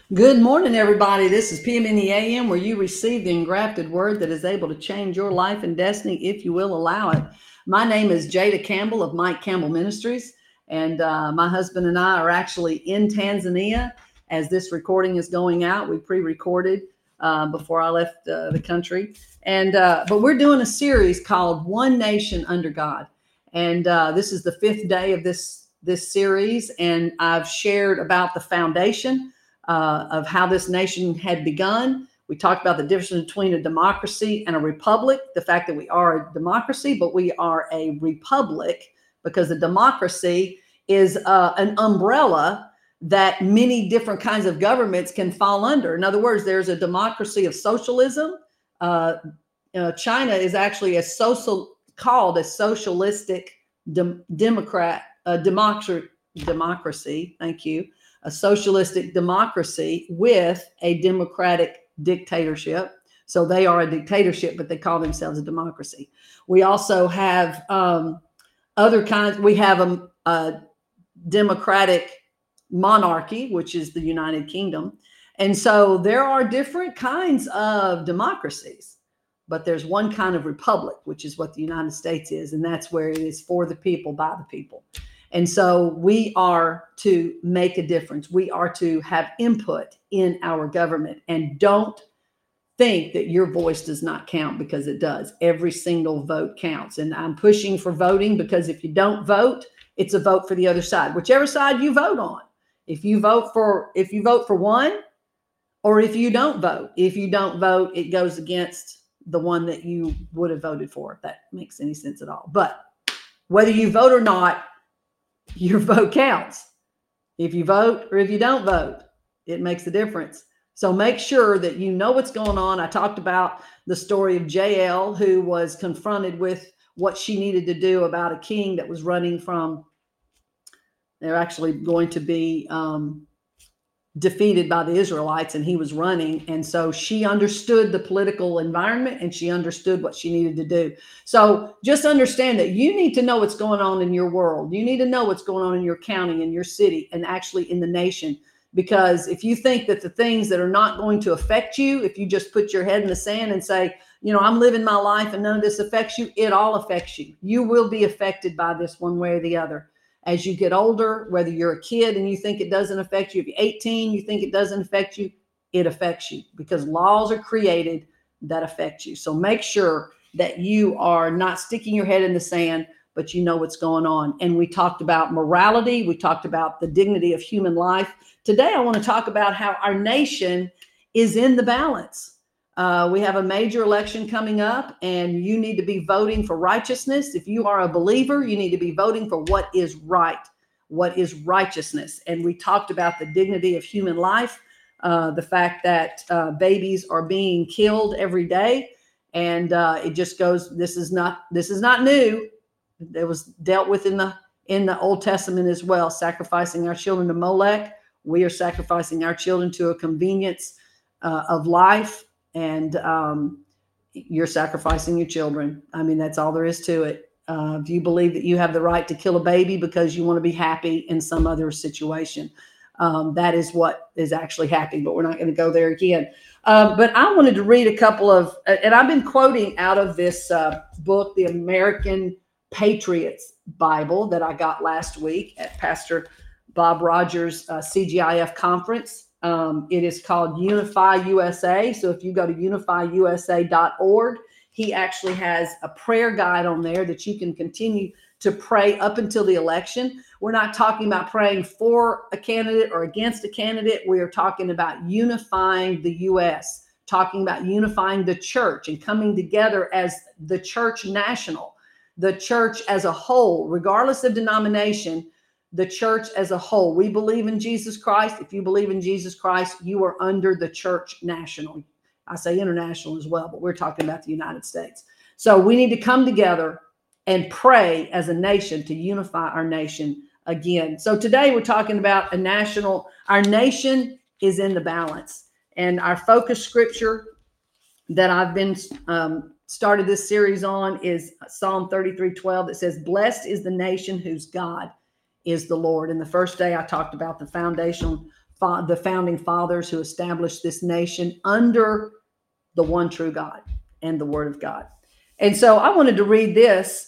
Good morning, everybody. This is PM in the AM, where you receive the engrafted word that is able to change your life and destiny if you will allow it. My name is Jada Campbell of Mike Campbell Ministries, and my husband and I are actually in Tanzania as this recording is going out. We pre-recorded before I left the country, and but we're doing a series called One Nation Under God, and this is the fifth day of this series, and I've shared about the foundation of how this nation had begun. We talked about the difference between a democracy and a republic, the fact that we are a democracy, but we are a republic because a democracy is an umbrella that many different kinds of governments can fall under. In other words, there's a democracy of socialism. China is actually called a socialistic democracy. Thank you. A socialistic democracy with a democratic dictatorship. So they are a dictatorship, but they call themselves a democracy. We also have other kinds. We have a democratic monarchy, which is the United Kingdom. And so there are different kinds of democracies, but there's one kind of republic, which is what the United States is. And that's where it is for the people, by the people. And so we are to make a difference. We are to have input in our government, and don't think that your voice does not count, because it does. Every single vote counts. And I'm pushing for voting, because if you don't vote, it's a vote for the other side, whichever side you vote on. If you vote for one, or if you don't vote, it goes against the one that you would have voted for, if that makes any sense at all. But whether you vote or not, your vote counts. If you vote or if you don't vote, it makes a difference. So make sure that you know what's going on. I talked about the story of Jael, who was confronted with what she needed to do about a king that was running from, they're actually going to be defeated by the Israelites, and he was running. And so she understood the political environment, and she understood what she needed to do. So just understand that you need to know what's going on in your world. You need to know what's going on in your county, in your city, and actually in the nation. Because if you think that the things that are not going to affect you, if you just put your head in the sand and say, I'm living my life and none of this affects you, it all affects you. You will be affected by this one way or the other. As you get older, whether you're a kid and you think it doesn't affect you, if you're 18, you think it doesn't affect you, it affects you, because laws are created that affect you. So make sure that you are not sticking your head in the sand, but you know what's going on. And we talked about morality. We talked about the dignity of human life. Today, I want to talk about how our nation is in the balance. We have a major election coming up, and you need to be voting for righteousness. If you are a believer, you need to be voting for what is right, what is righteousness. And we talked about the dignity of human life, the fact that babies are being killed every day. And it just goes, this is not new. It was dealt with in the Old Testament as well, sacrificing our children to Molech. We are sacrificing our children to a convenience of life. And you're sacrificing your children. I mean, that's all there is to it. If you believe that you have the right to kill a baby because you want to be happy in some other situation, that is what is actually happening, but we're not going to go there again. But I wanted to read a couple of, and I've been quoting out of this book, The American Patriots Bible, that I got last week at Pastor Bob Rogers' CGIF conference. It is called Unify USA. So if you go to unifyusa.org, he actually has a prayer guide on there that you can continue to pray up until the election. We're not talking about praying for a candidate or against a candidate. We are talking about unifying the U.S., talking about unifying the church and coming together as the church national, the church as a whole, regardless of denomination. The church as a whole. We believe in Jesus Christ. If you believe in Jesus Christ, you are under the church national. I say international as well, but we're talking about the United States. So we need to come together and pray as a nation to unify our nation again. So today we're talking about our nation is in the balance. And our focus scripture that I've been started this series on is Psalm 33:12 that says, "Blessed is the nation whose God is the Lord." And the first day I talked about the foundational the founding fathers who established this nation under the one true God and the Word of God. And so I wanted to read this.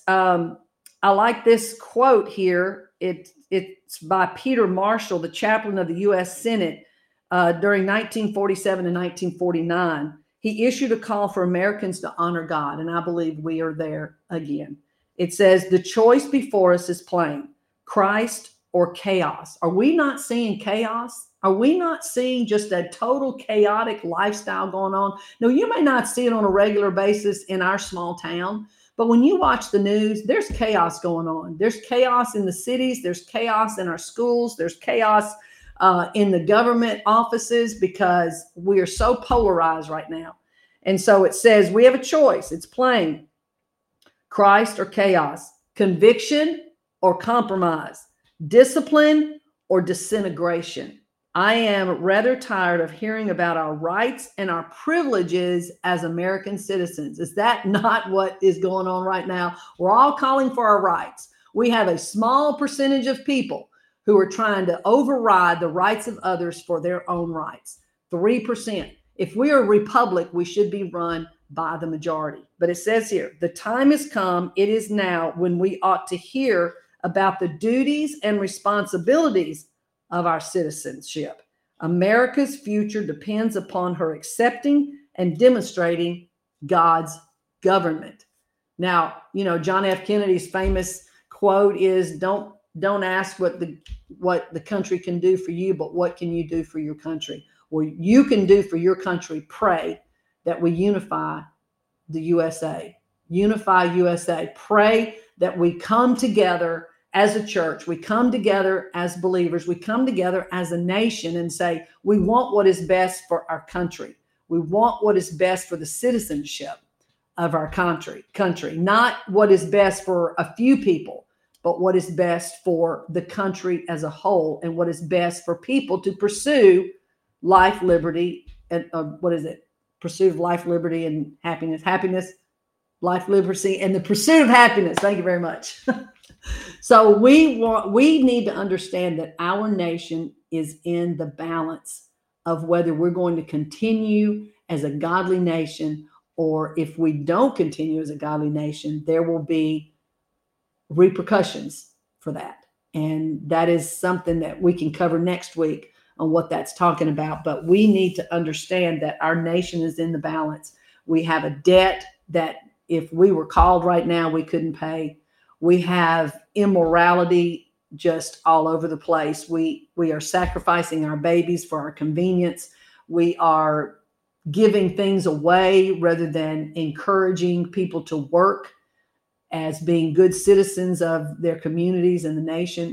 I like this quote here. It's by Peter Marshall, the chaplain of the U.S. Senate during 1947 and 1949. He issued a call for Americans to honor God, and I believe we are there again. It says, the choice before us is plain, Christ or chaos. Are we not seeing chaos? Are we not seeing just a total chaotic lifestyle going on? No, you may not see it on a regular basis in our small town, but when you watch the news, there's chaos going on. There's chaos in the cities. There's chaos in our schools. There's chaos in the government offices because we are so polarized right now. And so it says we have a choice. It's plain. Christ or chaos, conviction or compromise, discipline or disintegration. I am rather tired of hearing about our rights and our privileges as American citizens. Is that not what is going on right now? We're all calling for our rights. We have a small percentage of people who are trying to override the rights of others for their own rights. 3%. If we are a republic, we should be run by the majority. But it says here, the time has come, it is now, when we ought to hear about the duties and responsibilities of our citizenship. America's future depends upon her accepting and demonstrating God's government. Now, you know, John F. Kennedy's famous quote is, don't ask what the country can do for you, but what can you do for your country? Well, you can do for your country, pray that we unify the USA. Unify USA. Pray that we come together as a church, we come together as believers, we come together as a nation and say, we want what is best for our country. We want what is best for the citizenship of our country, not what is best for a few people, but what is best for the country as a whole and what is best for people to pursue life, liberty, and pursuit of life, liberty, and happiness, life, liberty, and the pursuit of happiness. Thank you very much. So we need to understand that our nation is in the balance of whether we're going to continue as a godly nation, or if we don't continue as a godly nation, there will be repercussions for that. And that is something that we can cover next week on what that's talking about. But we need to understand that our nation is in the balance. We have a debt that if we were called right now, we couldn't pay. We have immorality just all over the place. We are sacrificing our babies for our convenience. We are giving things away rather than encouraging people to work as being good citizens of their communities and the nation.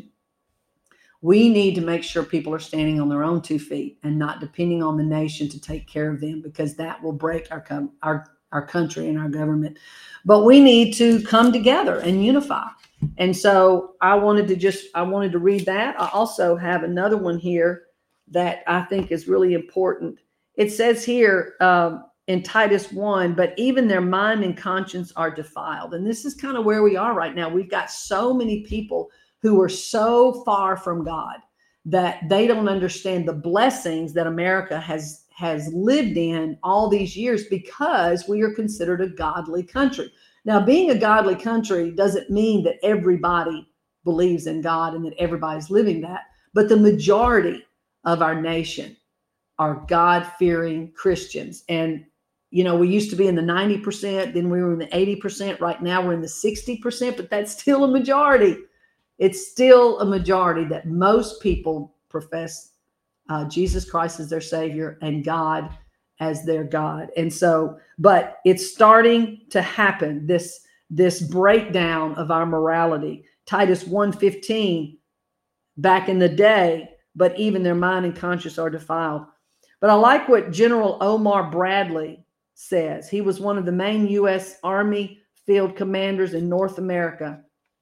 We need to make sure people are standing on their own 2 feet and not depending on the nation to take care of them, because that will break our country and our government. But we need to come together and unify. And so I wanted to read that. I also have another one here that I think is really important. It says here in Titus 1, but even their mind and conscience are defiled. And this is kind of where we are right now. We've got so many people who are so far from God that they don't understand the blessings that America has lived in all these years, because we are considered a godly country. Now, being a godly country doesn't mean that everybody believes in God and that everybody's living that, but the majority of our nation are God-fearing Christians. And, you know, we used to be in the 90%, then we were in the 80%. Right now we're in the 60%, but that's still a majority. It's still a majority that most people profess Jesus Christ as their Savior and God as their God. And so, but it's starting to happen, this breakdown of our morality. Titus 1:15, back in the day, but even their mind and conscience are defiled. But I like what General Omar Bradley says. He was one of the main U.S. Army field commanders in North America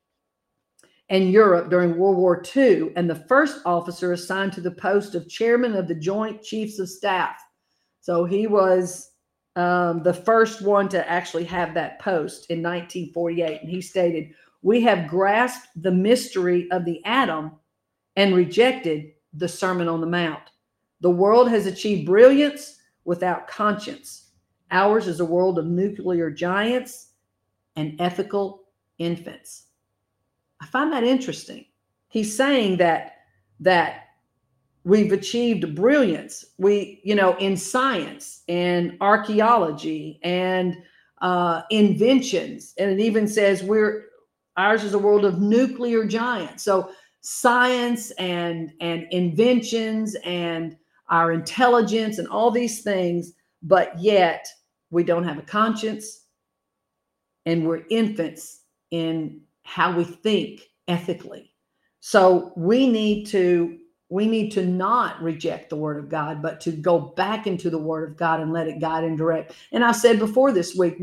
and Europe during World War II, and the first officer assigned to the post of chairman of the Joint Chiefs of Staff. So he was the first one to actually have that post in 1948. And he stated, "We have grasped the mystery of the atom and rejected the Sermon on the Mount. The world has achieved brilliance without conscience. Ours is a world of nuclear giants and ethical infants. I find that interesting. He's saying that we've achieved brilliance. In science and archaeology and inventions, and it even says ours is a world of nuclear giants. So science and inventions and our intelligence and all these things, but yet we don't have a conscience, and we're infants in how we think ethically. So we need to not reject the word of God, but to go back into the word of God and let it guide and direct. And I said before this week,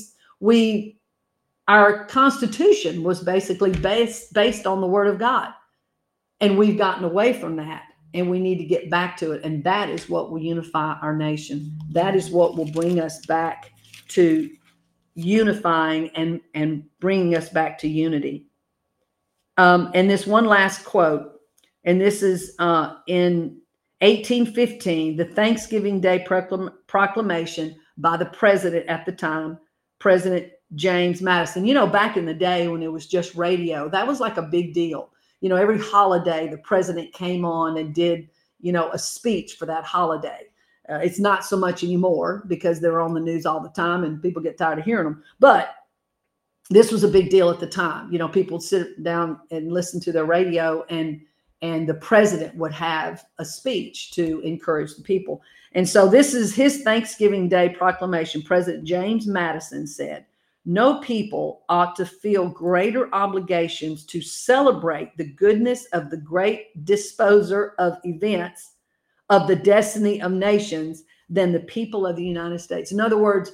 our Constitution was basically based on the word of God, and we've gotten away from that, and we need to get back to it. And that is what will unify our nation. That is what will bring us back to unifying and bringing us back to unity. And this one last quote, and this is in 1815, the Thanksgiving Day proclamation by the president at the time, President James Madison. Back in the day when it was just radio, that was like a big deal. Every holiday, the president came on and did, a speech for that holiday. It's not so much anymore because they're on the news all the time and people get tired of hearing them. But this was a big deal at the time. People would sit down and listen to their radio, and the president would have a speech to encourage the people. And so this is his Thanksgiving Day proclamation. President James Madison said, "No people ought to feel greater obligations to celebrate the goodness of the great disposer of events of the destiny of nations than the people of the United States." In other words,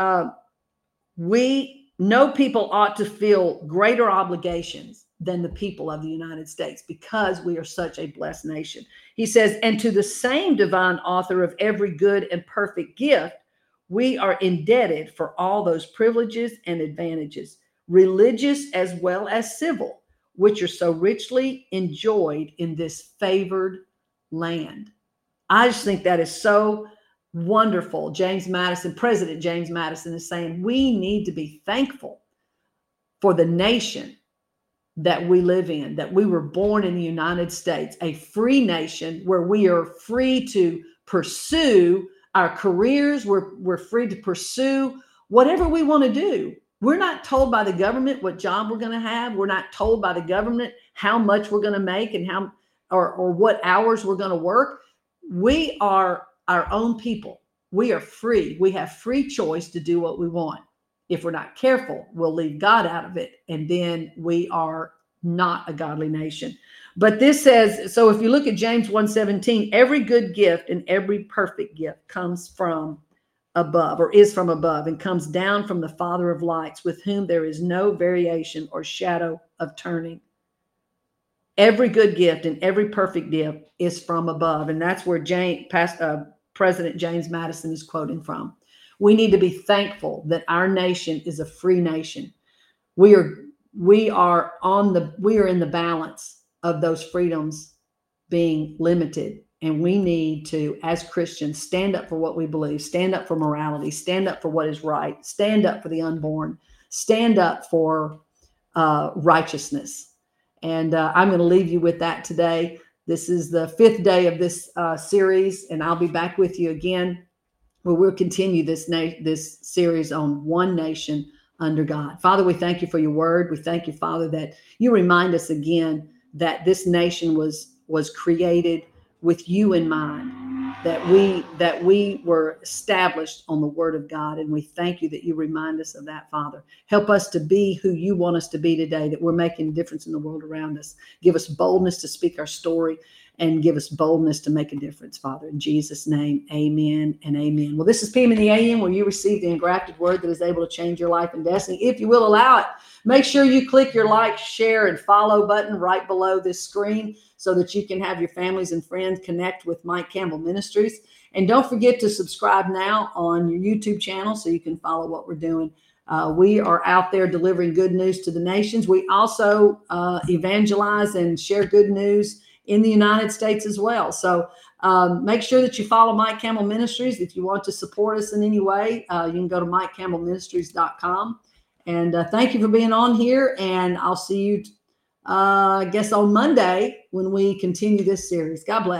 no people ought to feel greater obligations than the people of the United States, because we are such a blessed nation. He says, "And to the same divine author of every good and perfect gift, we are indebted for all those privileges and advantages, religious as well as civil, which are so richly enjoyed in this favored land." I just think that is so wonderful. President James Madison is saying we need to be thankful for the nation that we live in, that we were born in the United States, a free nation where we are free to pursue our careers. We're free to pursue whatever we want to do. We're not told by the government what job we're going to have. We're not told by the government how much we're going to make and or what hours we're going to work. We are our own people. We are free. We have free choice to do what we want. If we're not careful, we'll leave God out of it, and then we are not a godly nation. But this says, so if you look at James 1:17, every good gift and every perfect gift comes from above, or is from above, and comes down from the Father of lights, with whom there is no variation or shadow of turning. Every good gift and every perfect gift is from above. And that's where President James Madison is quoting from. We need to be thankful that our nation is a free nation. We are in the balance of those freedoms being limited. And we need to, as Christians, stand up for what we believe, stand up for morality, stand up for what is right, stand up for the unborn, stand up for righteousness. And I'm going to leave you with that today. This is the 5th day of this series, and I'll be back with you again, where we'll continue this series on one nation under God. Father, we thank you for your word. We thank you, Father, that you remind us again that this nation was created with you in mind, that we were established on the word of God. And we thank you that you remind us of that, Father. Help us to be who you want us to be today, that we're making a difference in the world around us. Give us boldness to speak our story, and give us boldness to make a difference, Father. In Jesus' name, amen and amen. Well, this is PM in the AM, where you receive the engrafted word that is able to change your life and destiny. If you will allow it, make sure you click your like, share, and follow button right below this screen so that you can have your families and friends connect with Mike Campbell Ministries. And don't forget to subscribe now on your YouTube channel so you can follow what we're doing. We are out there delivering good news to the nations. We also evangelize and share good news in the United States as well. So make sure that you follow Mike Campbell Ministries. If you want to support us in any way, you can go to MikeCampbellMinistries.com. And thank you for being on here. And I'll see you, I guess, on Monday when we continue this series. God bless.